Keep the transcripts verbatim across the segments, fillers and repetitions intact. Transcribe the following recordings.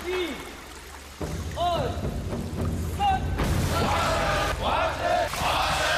一、二、三，完成！完成！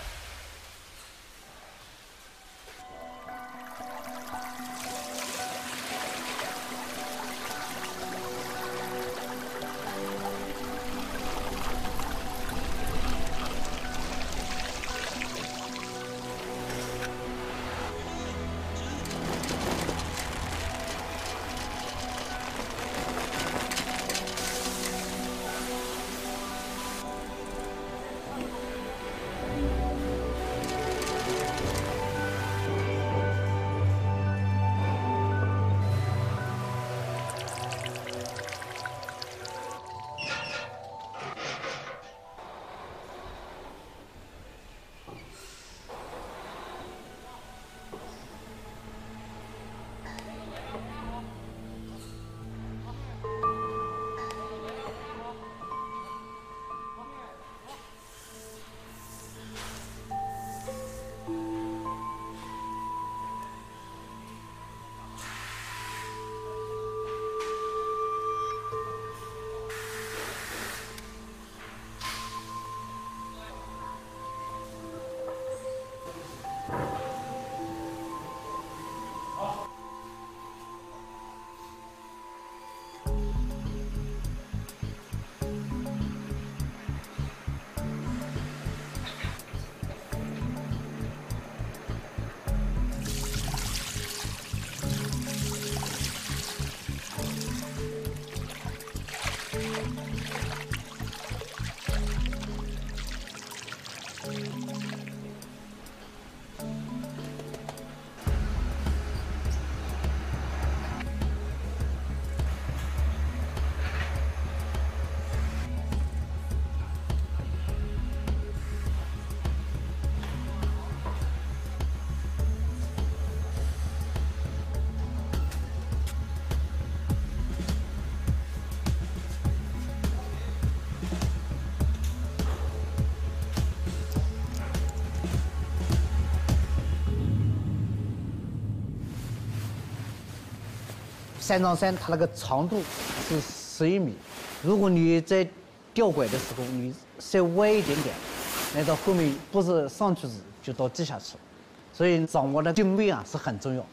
三丈山它那个长度是十一米，如果你在吊轨的时候你稍微一点点，那到后面不是上去就到地下去了，所以掌握的定位啊是很重要。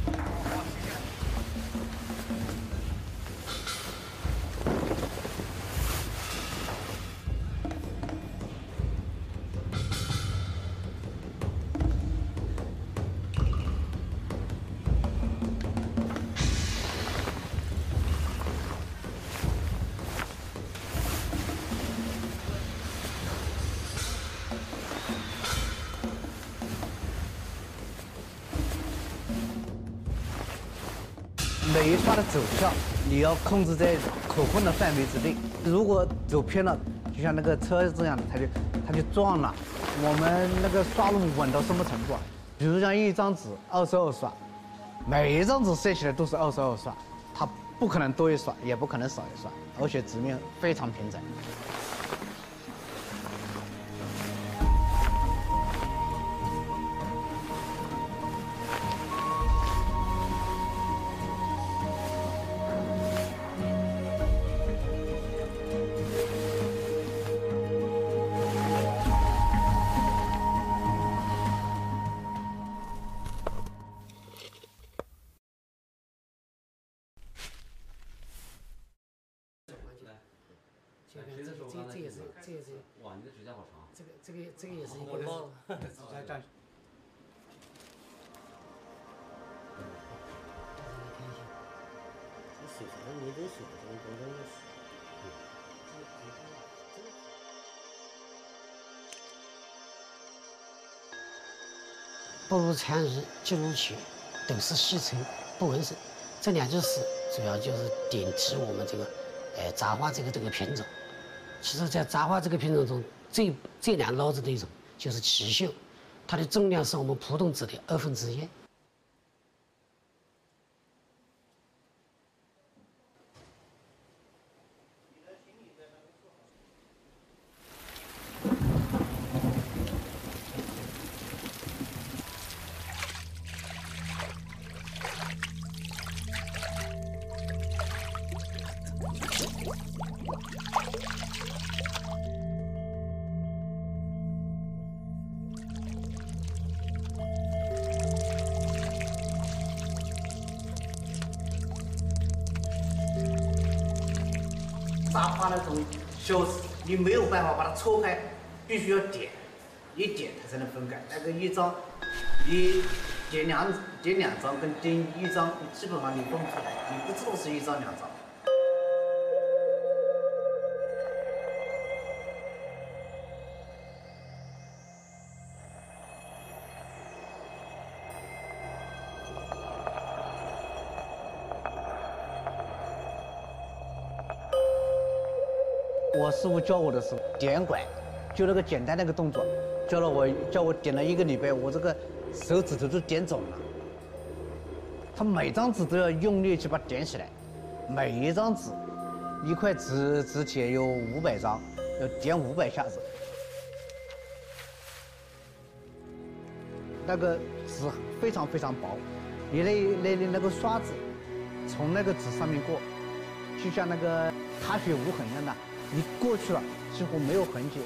每一刷的走向，你要控制在可控的范围之内。如果走偏了，就像那个车这样的，它就它就撞了。我们那个刷路稳到什么程度啊？比如像一张纸二十二刷，每一张纸塞起来都是二十二刷，它不可能多一刷，也不可能少一刷，而且纸面非常平整。 这个这个这也是这也是哇，你的指甲好长。 这个这个这个也是一个帽。 指甲站。 这手上没得手，这个刚刚的手。步入残日、记录器都是细尘不纹身，这两件事主要就是点题我们这个，呃，杂花这个这个品种。其实，在杂花这个品种中，最最难捞着的一种就是奇秀，它的重量是我们普通纸的二分之一。 扎花那种小枝，你没有办法把它抽开，必须要点，一点它才能分开。那个一张，你点两点两张跟点一张，你基本上你分不出来，你不知道是一张两张。我师傅教我的时候，点拐，就那个简单那个动作，教了我，叫我点了一个礼拜，我这个手指头都点肿了。他每张纸都要用力去把它点起来，每一张纸，一块纸纸帖有五百张，要点五百下子。那个纸非常非常薄，你那那那那个刷子从那个纸上面过，就像那个踏雪无痕一样的。你过去了，几乎没有痕迹。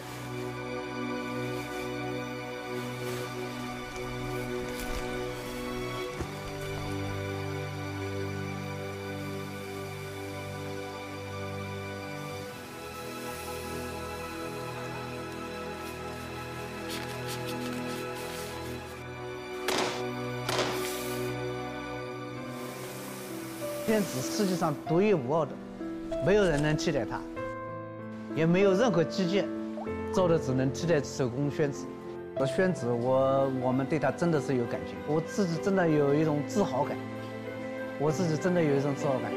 宣纸世界上独一无二的，没有人能替代它。也没有任何机械造的纸能替代手工宣纸。而宣纸，我我们对它真的是有感情，我自己真的有一种自豪感，我自己真的有一种自豪感。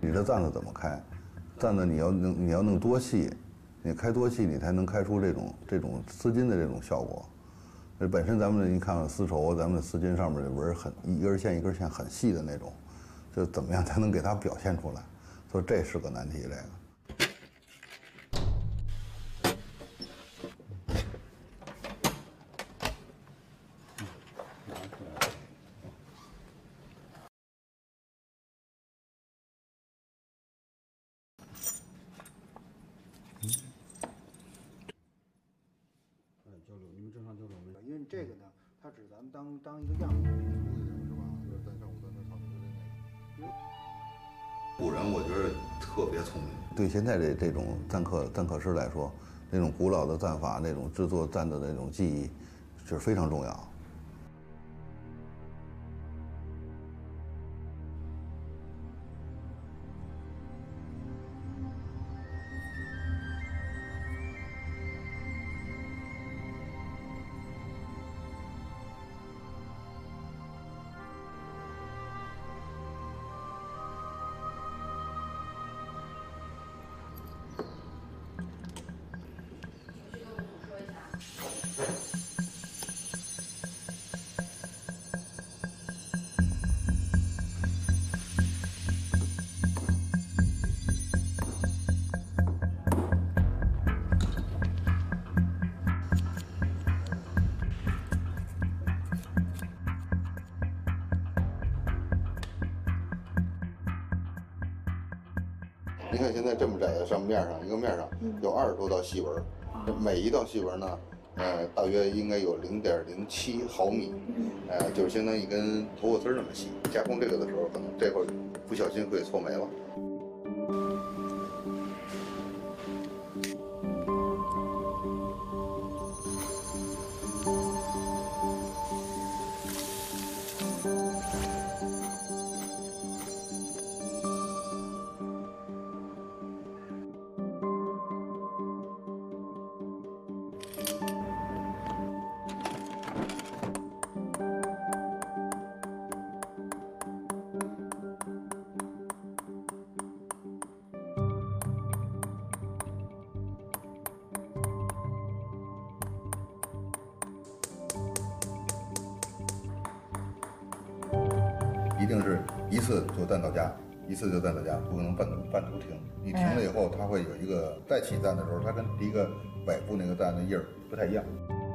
你这站子怎么开？站子你要弄你要弄多细，你开多细，你才能开出这种这种丝巾的这种效果。本身咱们的你看丝绸，咱们的丝巾上面的纹很一根线一根线很细的那种，就怎么样才能给它表现出来？所以这是个难题，这个。 交流，你们正常交流没？因为这个呢，它只咱们当当一个样子，是吧？就是咱上午咱这草莓的那个。 古人我觉得特别聪明，对现在这这种簪刻簪刻师来说，那种古老的簪法，那种制作簪的那种技艺，就是非常重要。你看现在这么窄的上面上，一个面上有二十多道细纹，这每一道细纹呢，呃，大约应该有零点零七毫米，呃，就是相当于一根头发丝那么细。加工这个的时候，可能这会儿不小心会错没了。一定是一次就簪到家，一次就簪到家，不可能半途半途停。你停了以后，它会有一个再起簪的时候，它跟第一个尾部那个簪的印儿不太一样。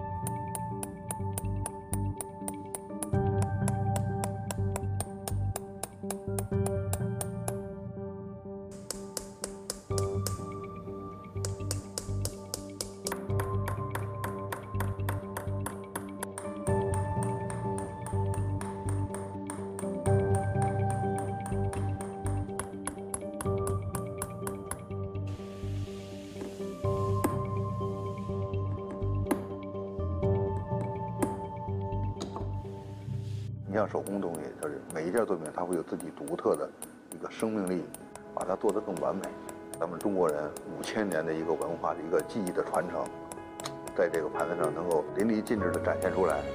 你像手工东西，它是每一件作品它会有自己独特的一个生命力，把它做得更完美。咱们中国人五千年的一个文化的一个技艺的传承，在这个盘子上能够淋漓尽致地展现出来。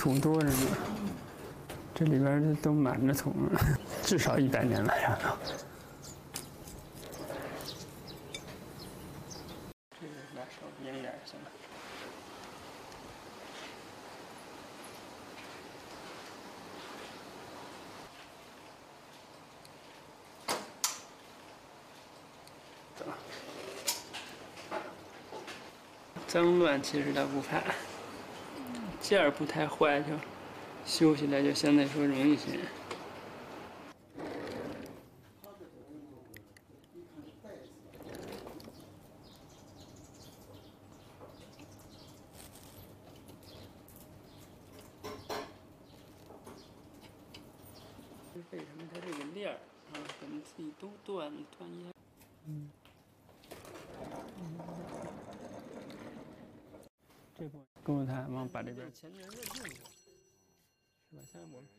土多着呢，这里边都满着土了，至少一百年了上头。这个把手严点行了。走。脏乱其实倒不怕，件儿不太坏就修起来就相对说容易些。为什么它这个链儿啊，咱们自己都断断烟？嗯。这波勾它，往把这边前面认定过，是吧？像我们。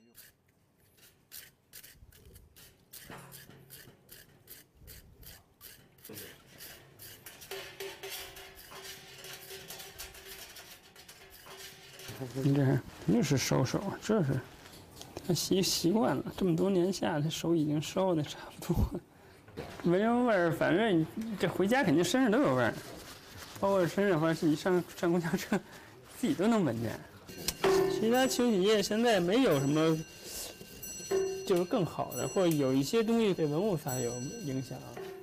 你这肯定是收手，这是他习习惯了，这么多年下来，手已经烧的差不多了，没有味儿。反正这回家肯定身上都有味儿。包括身上，或者是你上上公交车，自己都能闻见。其他清洗液现在没有什么，就是更好的，或者有一些东西对文物反而有影响。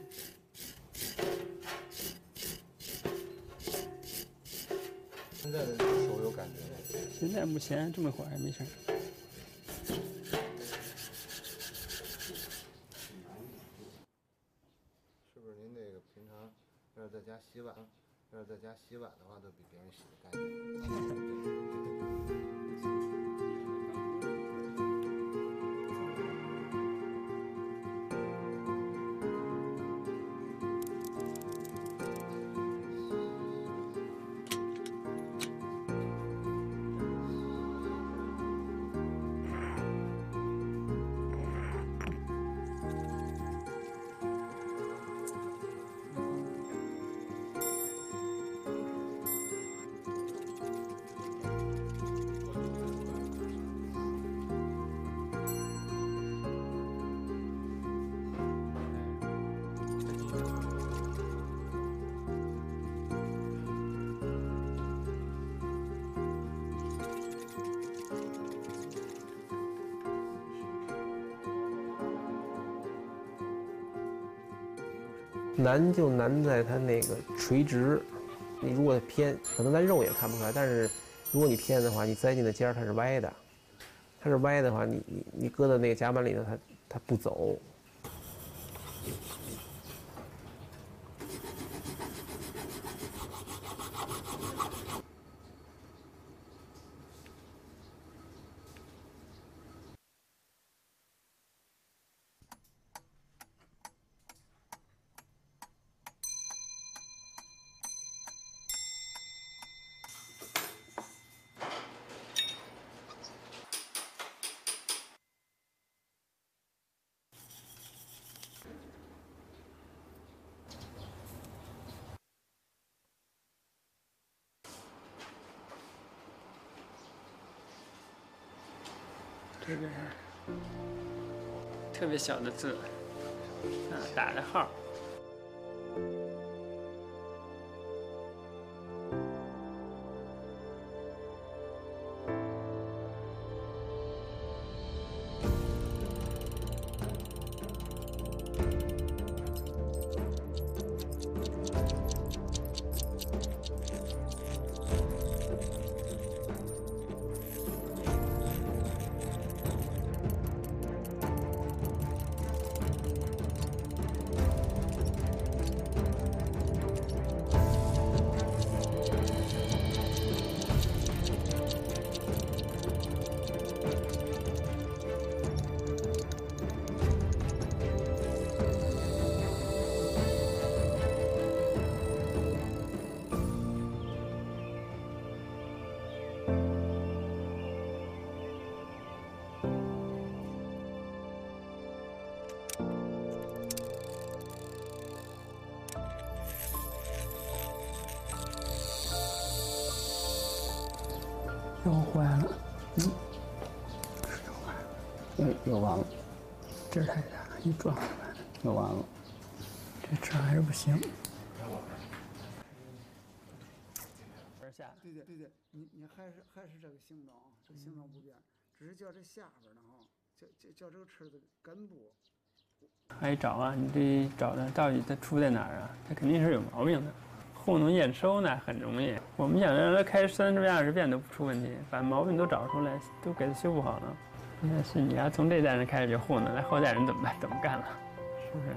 现在的手有感觉吗？ 现在目前这么会儿还没事。 是不是您那个平常要是在家洗碗？要是在家洗碗的话，都比别人洗的干净。 难就难在它那个垂直，你如果偏，可能咱肉眼看不出来，但是如果你偏的话，你栽进的尖儿它是歪的，它是歪的话，你你你搁到那个夹板里头，它它不走。 这个特别小的字，啊，打的号。又坏了， 哎，又完了，劲儿太大，一撞又完了，这车还是不行。 对对对对，你你还是还是这个形状啊，这个形状不变，只是叫这下边呢哈，叫叫叫这个车的根部。 还找啊，你得找它到底它出在哪儿啊？它肯定是有毛病的。糊弄验收呢很容易，我们想让它开三十遍、二十遍都不出问题，把毛病都找出来，都给它修补好了。但是你要从这代人开始就糊弄，那后代人怎么办？怎么干了？是不是？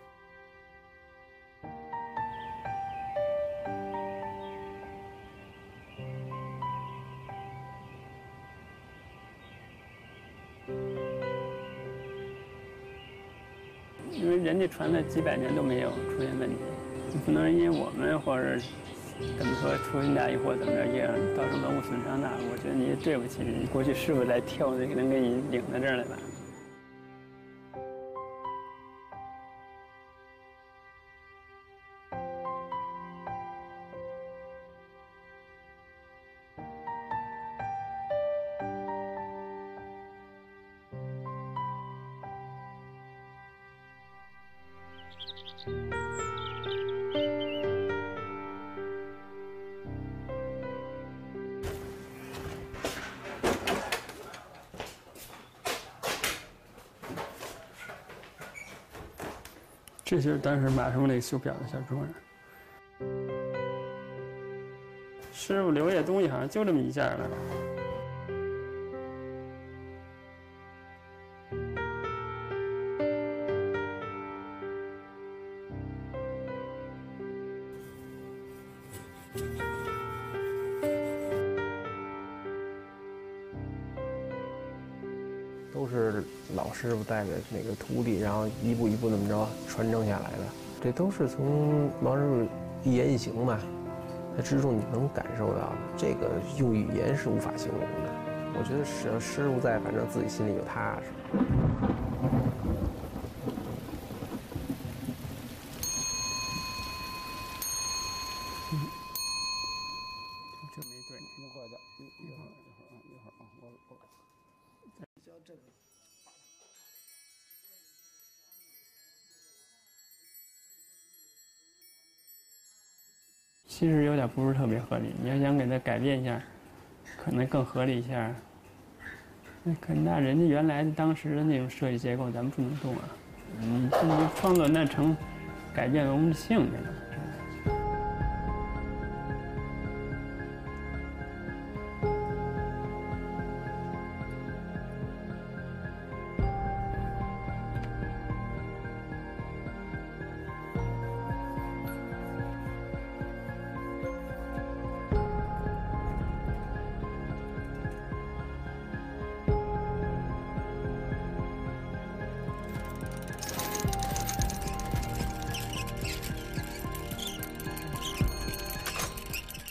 因为人家传了几百年都没有出现问题，你不能因为我们或者怎么说出现大意或怎么着，也造成文物损伤，那我觉得你也对不起你过去师傅来挑的，能给你领到这儿来吧。这就是当时马师傅那个修表的小桌儿，师傅留下东西好像就这么一件了。 都是老师傅带着那个徒弟，然后一步一步那么着传承下来的。这都是从王师傅一言一行嘛，他之中你能感受到的，这个用语言是无法形容的。我觉得只要师傅在，反正自己心里就踏实。 这没对，那过来，一一会儿一会儿啊，一会儿啊，我我。 叫这个。 其实有点不是特别合理，你要想给它改变一下，可能更合理一下。那可那人家原来当时的那种设计结构，咱们不能动啊。你这你创作那成改变文物性质了。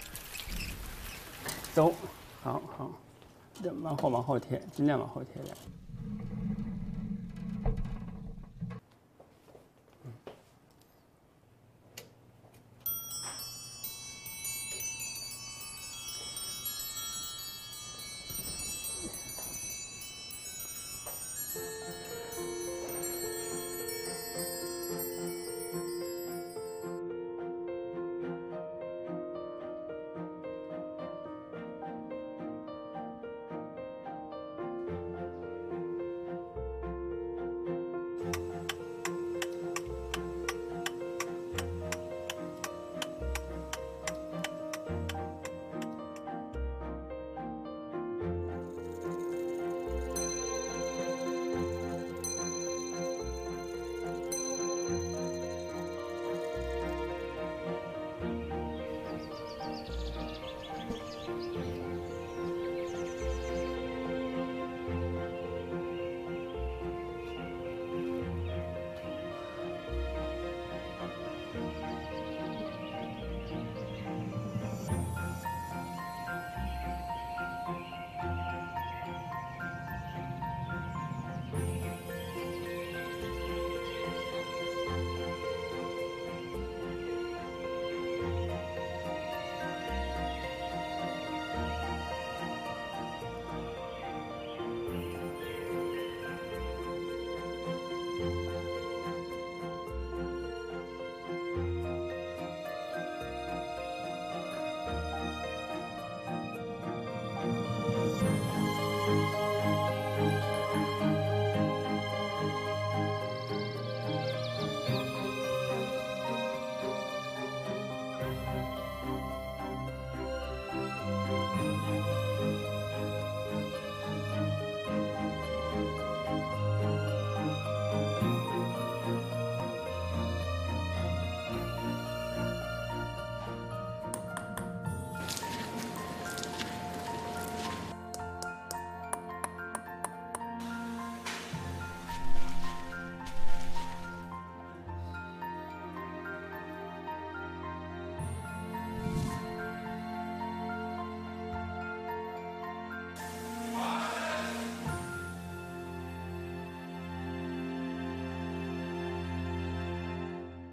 走，好好，往后往后贴，尽量往后贴点。